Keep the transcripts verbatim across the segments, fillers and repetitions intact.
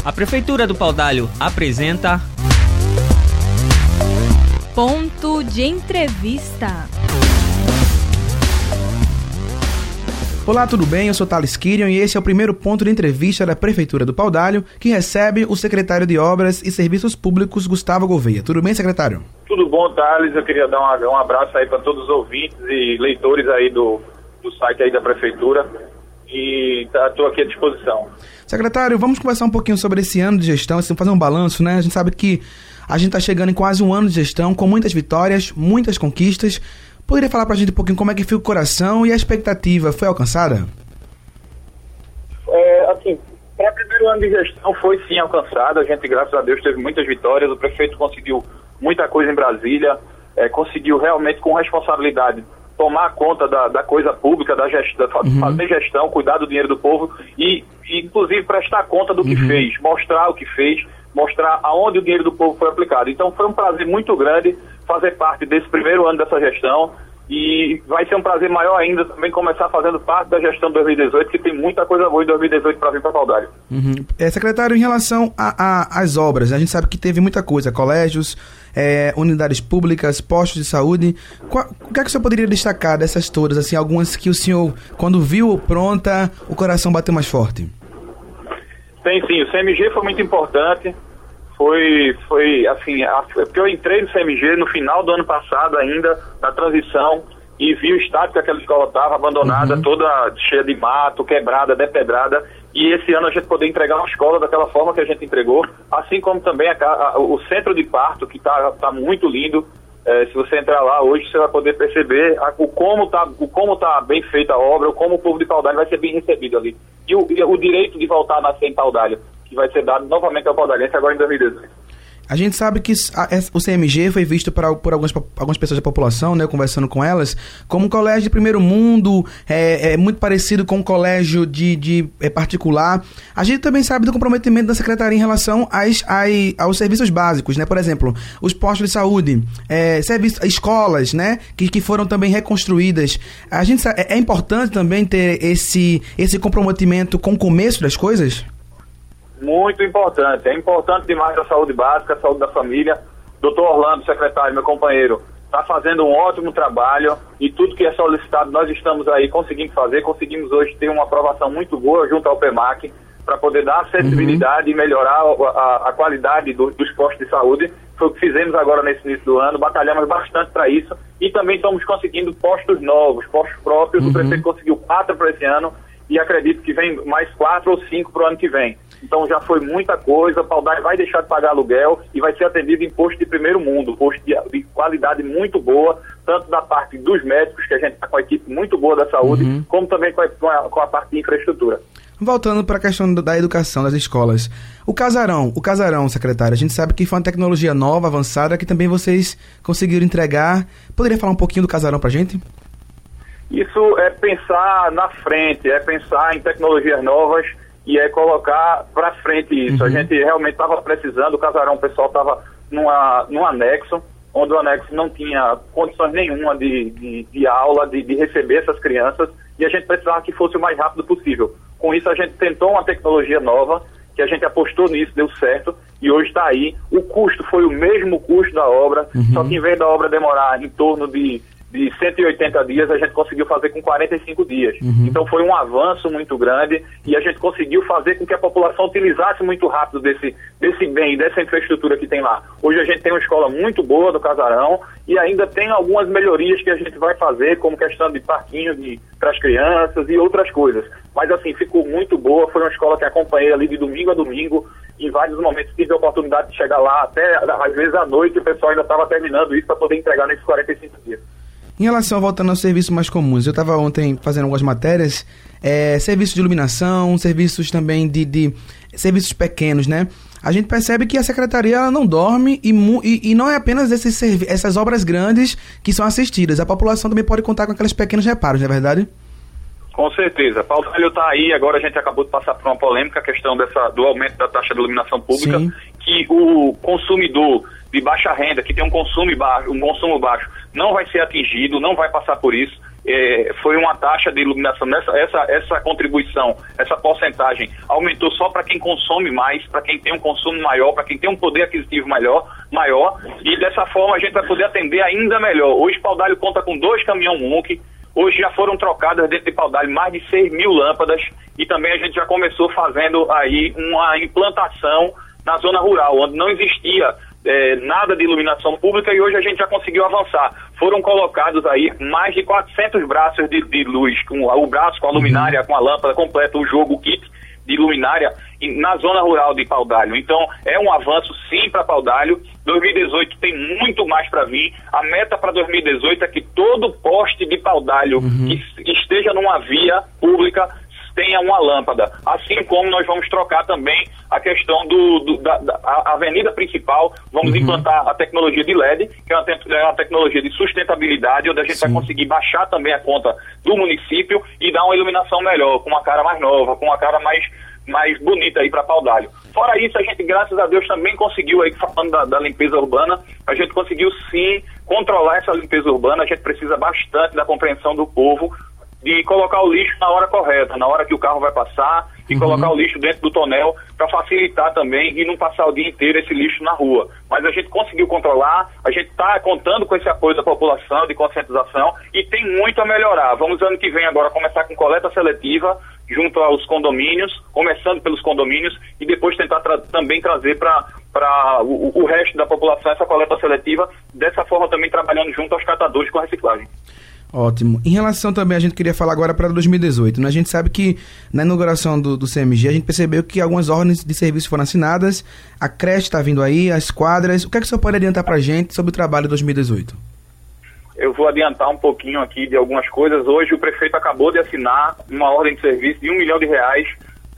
A Prefeitura do Paudalho apresenta Ponto de Entrevista. Olá, tudo bem? Eu sou Thales Kirion e esse é o primeiro ponto de entrevista da Prefeitura do Paudalho, que recebe o secretário de Obras e Serviços Públicos, Gustavo Gouveia. Tudo bem, secretário? Tudo bom, Thales. Eu queria dar uma, um abraço aí para todos os ouvintes e leitores aí do, do site aí da Prefeitura e estou aqui à disposição. Secretário, vamos conversar um pouquinho sobre esse ano de gestão, assim, fazer um balanço, né? A gente sabe que a gente está chegando em quase um ano de gestão, com muitas vitórias, muitas conquistas. Poderia falar pra gente um pouquinho como é que fica o coração e a expectativa foi alcançada? É, assim, para o primeiro ano de gestão foi sim alcançada. A gente, graças a Deus, teve muitas vitórias. O prefeito conseguiu muita coisa em Brasília, é, conseguiu realmente com responsabilidade tomar conta da, da coisa pública, da gestão, uhum. fazer gestão, cuidar do dinheiro do povo e, e inclusive, prestar conta do que uhum. fez, mostrar o que fez, mostrar aonde o dinheiro do povo foi aplicado. Então foi um prazer muito grande fazer parte desse primeiro ano dessa gestão e vai ser um prazer maior ainda também começar fazendo parte da gestão de dois mil e dezoito, que tem muita coisa boa em dois mil e dezoito para vir para Paudalho. Uhum. É, secretário, em relação às obras, a gente sabe que teve muita coisa, colégios, é, unidades públicas, postos de saúde. Qual, o que é que o senhor poderia destacar dessas todas, assim, algumas que o senhor, quando viu pronta, o coração bateu mais forte? Tem sim, o C M G foi muito importante. Foi, foi assim, a, porque eu entrei no C M G no final do ano passado ainda, na transição, e vi o estado que aquela escola estava abandonada, uhum. toda cheia de mato, quebrada, depedrada, e esse ano a gente poder entregar uma escola daquela forma que a gente entregou, assim como também a, a, o centro de parto, que está tá muito lindo. É, se você entrar lá hoje, você vai poder perceber a, o como está o como tá bem feita a obra, o como o povo de Paudalho vai ser bem recebido ali. E o, e o direito de voltar a nascer em Paudalho, que vai ser dado novamente ao Paudalhense agora em dois mil e dezoito. A gente sabe que a, o C M G foi visto por, por algumas, algumas pessoas da população, né, conversando com elas, como um colégio de primeiro mundo, é, é muito parecido com um colégio de, de é, particular. A gente também sabe do comprometimento da Secretaria em relação às, às, aos serviços básicos, né, por exemplo, os postos de saúde, é, serviços, escolas, né, que, que foram também reconstruídas. A gente sabe, é, é importante também ter esse, esse comprometimento com o começo das coisas? Muito importante, é importante demais a saúde básica, a saúde da família. doutor Orlando, secretário, meu companheiro, está fazendo um ótimo trabalho e tudo que é solicitado nós estamos aí conseguindo fazer. Conseguimos hoje ter uma aprovação muito boa junto ao PEMAC para poder dar acessibilidade uhum. e melhorar a, a, a qualidade do, dos postos de saúde. Foi o que fizemos agora nesse início do ano, batalhamos bastante para isso e também estamos conseguindo postos novos, postos próprios. Uhum. O prefeito conseguiu quatro para esse ano e acredito que vem mais quatro ou cinco para o ano que vem. Então já foi muita coisa. O Paudalho vai deixar de pagar aluguel e vai ser atendido em posto de primeiro mundo, posto de, de qualidade muito boa, tanto da parte dos médicos, que a gente está com a equipe muito boa da saúde, uhum. como também com a, com, a, com a parte de infraestrutura. Voltando para a questão da educação, das escolas. O casarão, o casarão, secretário, a gente sabe que foi uma tecnologia nova, avançada, que também vocês conseguiram entregar. Poderia falar um pouquinho do casarão para a gente? Isso é pensar na frente, é pensar em tecnologias novas e é colocar para frente isso. Uhum. A gente realmente estava precisando, o casarão, o pessoal estava num anexo, onde o anexo não tinha condições nenhuma de, de, de aula, de, de receber essas crianças, e a gente precisava que fosse o mais rápido possível. Com isso a gente tentou uma tecnologia nova, que a gente apostou nisso, deu certo, e hoje está aí. O custo foi o mesmo custo da obra, uhum. só que em vez da obra demorar em torno de de cento e oitenta dias, a gente conseguiu fazer com quarenta e cinco dias. Uhum. Então foi um avanço muito grande e a gente conseguiu fazer com que a população utilizasse muito rápido desse, desse bem, dessa infraestrutura que tem lá. Hoje a gente tem uma escola muito boa do casarão e ainda tem algumas melhorias que a gente vai fazer, como questão de parquinho para as crianças e outras coisas. Mas assim, ficou muito boa, foi uma escola que acompanhei ali de domingo a domingo. Em vários momentos tive a oportunidade de chegar lá até, às vezes à noite, o pessoal ainda estava terminando isso para poder entregar nesses quarenta e cinco dias. Em relação, voltando aos serviços mais comuns, eu estava ontem fazendo algumas matérias, é, serviços de iluminação, serviços também de, de serviços pequenos, né? A gente percebe que a secretaria ela não dorme e, e, e não é apenas esses servi- essas obras grandes que são assistidas, a população também pode contar com aqueles pequenos reparos, não é verdade? Com certeza. Paudalho está aí, agora a gente acabou de passar por uma polêmica, a questão dessa, do aumento da taxa de iluminação pública, sim, que o consumidor de baixa renda, que tem um consumo baixo, um consumo baixo, não vai ser atingido, não vai passar por isso. é, foi uma taxa de iluminação, nessa, essa, essa contribuição, essa porcentagem aumentou só para quem consome mais, para quem tem um consumo maior, para quem tem um poder aquisitivo maior, maior, e dessa forma a gente vai poder atender ainda melhor. Hoje Pau d'Alho conta com dois caminhão M U C, hoje já foram trocadas dentro de Pau d'Alho mais de seis mil lâmpadas, e também a gente já começou fazendo aí uma implantação na zona rural, onde não existia É, nada de iluminação pública, e hoje a gente já conseguiu avançar. Foram colocados aí mais de quatrocentos braços de, de luz, com o braço, com a luminária, com a lâmpada completa, o jogo, o kit de luminária na zona rural de Pau d'Alho. Então é um avanço sim para Pau d'Alho. dois mil e dezoito tem muito mais para vir. A meta para dois mil e dezoito é que todo poste de Pau d'Alho uhum. que esteja numa via pública tenha uma lâmpada, assim como nós vamos trocar também a questão do, do da, da a avenida principal, vamos uhum. implantar a tecnologia de L E D, que é uma, te é uma tecnologia de sustentabilidade, onde a gente Sim. vai conseguir baixar também a conta do município e dar uma iluminação melhor, com uma cara mais nova, com uma cara mais, mais bonita aí para Pau d'Alho. Fora isso, a gente, graças a Deus, também conseguiu, aí falando da, da limpeza urbana, a gente conseguiu sim controlar essa limpeza urbana. A gente precisa bastante da compreensão do povo, de colocar o lixo na hora correta, na hora que o carro vai passar, e uhum. colocar o lixo dentro do tonel para facilitar também e não passar o dia inteiro esse lixo na rua. Mas a gente conseguiu controlar, a gente está contando com esse apoio da população, de conscientização, e tem muito a melhorar. Vamos ano que vem agora começar com coleta seletiva junto aos condomínios, começando pelos condomínios, e depois tentar tra também trazer para o, o resto da população essa coleta seletiva, dessa forma também trabalhando junto aos catadores com a reciclagem. Ótimo. Em relação também, a gente queria falar agora para dois mil e dezoito, né? A gente sabe que na inauguração do, do C M G, a gente percebeu que algumas ordens de serviço foram assinadas, a creche está vindo aí, as quadras. O que é que o senhor pode adiantar para a gente sobre o trabalho de dois mil e dezoito? Eu vou adiantar um pouquinho aqui de algumas coisas. Hoje o prefeito acabou de assinar uma ordem de serviço de um milhão de reais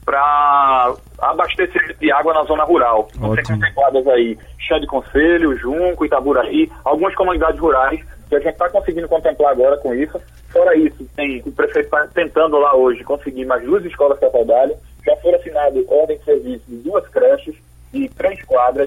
para abastecimento de água na zona rural. Você tem quadras aí, Chá de Conselho, Junco, Itaburaí, algumas comunidades rurais, que a gente está conseguindo contemplar agora com isso. Fora isso, tem, o prefeito está tentando lá hoje conseguir mais duas escolas para Pau d'Alho. Já foram assinadas ordem de serviço de duas creches e três quadras.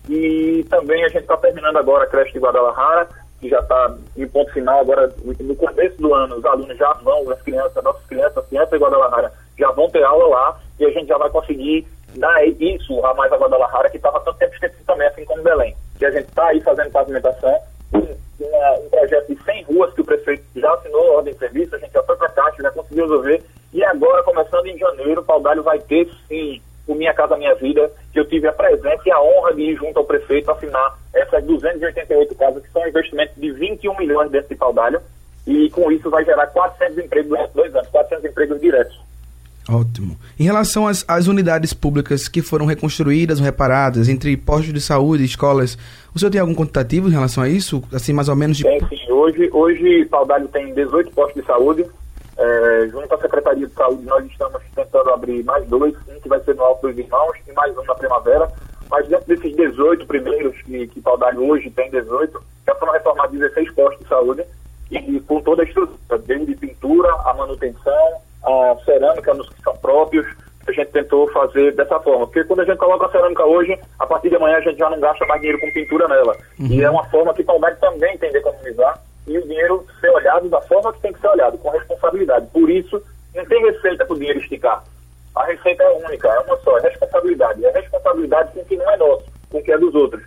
E também a gente está terminando agora a creche de Guadalajara, que já está em ponto final. Agora, no começo do ano, os alunos já vão, as crianças, nossas crianças, as crianças de Guadalajara já vão ter aula lá, e a gente já vai conseguir dar isso a mais a Guadalajara, que estava tanto tempo esquecido também, assim como Belém. Que a gente está aí fazendo pavimentação. Uma, um projeto de cem ruas que o prefeito já assinou a ordem de serviço, a gente já foi para a Caixa, já conseguiu resolver, e agora, começando em janeiro, Pau d'Alho vai ter sim o Minha Casa Minha Vida, que eu tive a presença e a honra de ir junto ao prefeito assinar essas duzentas e oitenta e oito casas, que são um investimento de vinte e um milhões dentro de Pau d'Alho, e com isso vai gerar quatrocentos empregos durante dois anos, quatrocentos empregos diretos. Ótimo. Em relação às, às unidades públicas que foram reconstruídas ou reparadas, entre postos de saúde e escolas, o senhor tem algum quantitativo em relação a isso? Assim, mais ou menos de... Tem sim. Hoje, hoje Pau d'Alho tem dezoito postos de saúde. É, junto à Secretaria de Saúde, nós estamos tentando abrir mais dois, um que vai ser no Alto dos Irmãos e mais um na Primavera. Mas dentro desses dezoito primeiros, que, que Pau d'Alho hoje tem dezoito, já foram reformados dezesseis postos de saúde, e, e com toda a estrutura, desde pintura, a manutenção, a cerâmica nos que são próprios, a gente tentou fazer dessa forma. Porque quando a gente coloca a cerâmica hoje, a partir de amanhã a gente já não gasta mais dinheiro com pintura nela. Uhum. E é uma forma que Pau d'Alho também tem de economizar, e o dinheiro ser olhado da forma que tem que ser olhado, com responsabilidade. Por isso, não tem receita para o dinheiro esticar. A receita é única, é uma só, é responsabilidade. É responsabilidade com o que não é nosso, com o que é dos outros.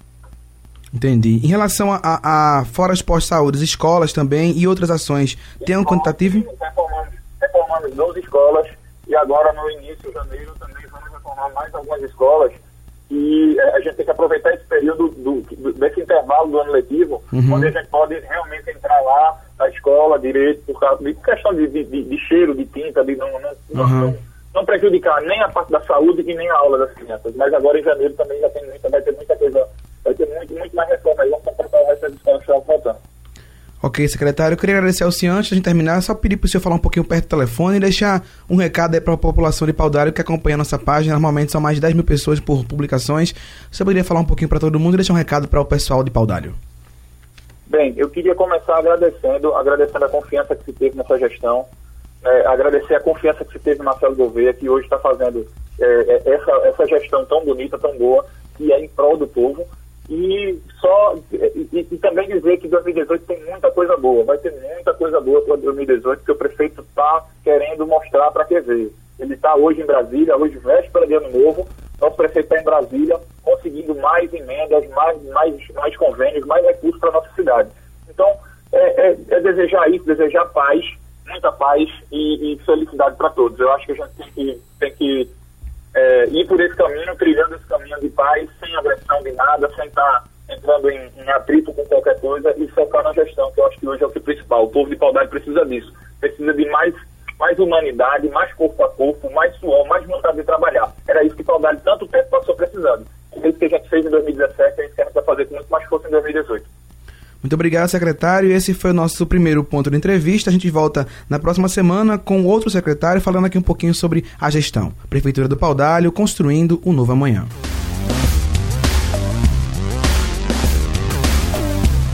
Entendi. Em relação a, a, a fora as pós-saúde, escolas também e outras ações, tem um quantitativo? Reformamos, reformamos doze escolas, e agora no início de janeiro também vamos reformar mais algumas escolas, e a gente tem que aproveitar esse período do, do, desse intervalo do ano letivo, uhum. onde a gente pode realmente entrar lá na escola direito, por causa de questão de, de, de, de cheiro, de tinta, de não, não, uhum. não, não prejudicar nem a parte da saúde e nem a aula das crianças. Mas agora em janeiro também já tem muita, vai ter muita coisa, vai ter muito, muito mais reforma aí, vamos completar o resto das escolas que estavam faltando. Ok, secretário, eu queria agradecer ao senhor. Antes de a gente terminar, só pedir para o senhor falar um pouquinho perto do telefone e deixar um recado aí para a população de Pau d'Alho que acompanha a nossa página. Normalmente são mais de dez mil pessoas por publicações. Você poderia falar um pouquinho para todo mundo e deixar um recado para o pessoal de Pau d'Alho? Bem, eu queria começar agradecendo, agradecendo a confiança que se teve nessa gestão, é, agradecer a confiança que se teve no Marcelo Gouveia, que hoje está fazendo é, essa, essa gestão tão bonita, tão boa, que é em prol do povo. E só e, e também dizer que dois mil e dezoito tem muita coisa boa, vai ter muita coisa boa para dois mil e dezoito. hoje em Brasília, hoje véspera de Ano Novo, nosso prefeito está em Brasília, conseguindo mais emendas, mais, mais, mais convênios, mais recursos para a nossa cidade. Então, é, é, é desejar isso, desejar paz, muita paz e, e felicidade para todos. Eu acho que a gente tem que, tem que é, ir por esse caminho, trilhando esse caminho de paz, sem agressão de nada, sem estar entrando em, em atrito com qualquer coisa e focar na gestão, que eu acho que hoje é o que é principal. O povo de Paudalho precisa disso. Precisa de mais, mais humanidade, mais corpo a corpo, mais suor, mais vontade de trabalhar. Era isso que Paudalho tanto tempo passou precisando. É isso que a gente fez em dois mil e dezessete, é isso que a gente vai fazer com muito mais força em dois mil e dezoito. Muito obrigado, secretário. Esse foi o nosso primeiro ponto de entrevista. A gente volta na próxima semana com outro secretário falando aqui um pouquinho sobre a gestão. Prefeitura do Paudalho construindo um novo amanhã.